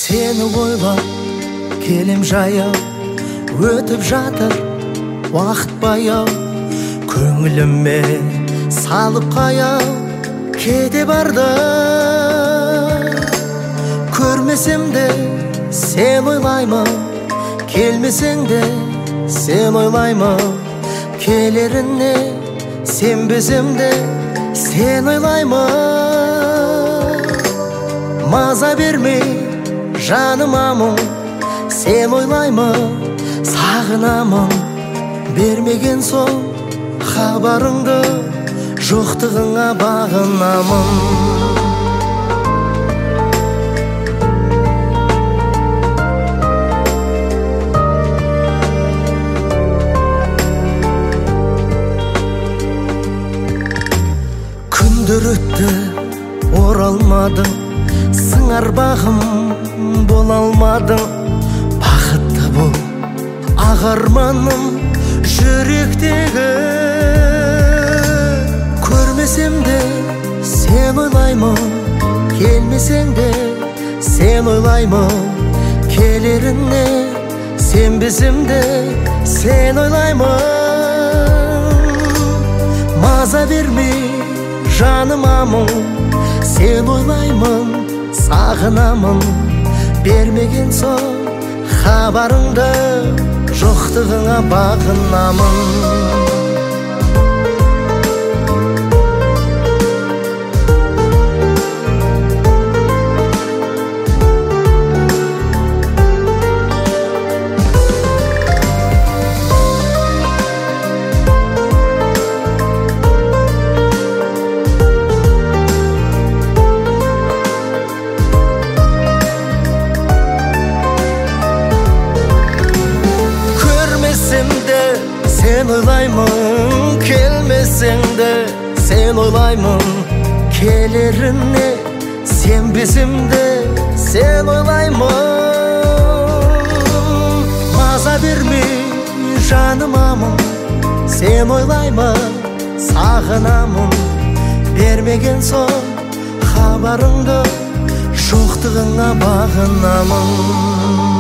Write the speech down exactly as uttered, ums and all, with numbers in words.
Seni ойлап келем жаяу, өтіп жатыр уақыт баяу, көңіліме салып қаяу кете барды. Көрмесем де сен ойлаймын, келмесең де сен ойлаймын, келеріне сенбесем де сен ойлаймын. Маза бермей жаныма мұң, сен ойлаймын, сағынамын. Бермеген соң хабарыңды, жоқтығыңа бағынамын. Күндер өтті, оралмадың, сыңар бағым бола алмадың. Бақытты бол, ағарманым жүректегі. Көрмесем де сен ойлаймын, келмесең де сен ойлаймын, келеріне сенбесем де сен ойлаймын. Маза бермей жаныма мұң, сен ойлаймын, сағынамын. Бермеген соң хабарыңды, жоқтығыңа бағынамын. Sen ойлаймын, келмесең де сен ойлаймын, келеріне сенбесем де сен ойлаймын. Маза бермей жаныма мұң, сен ойлаймын, сағынамын. Бермеген соң хабарыңды, жоқтығыңа бағынамын.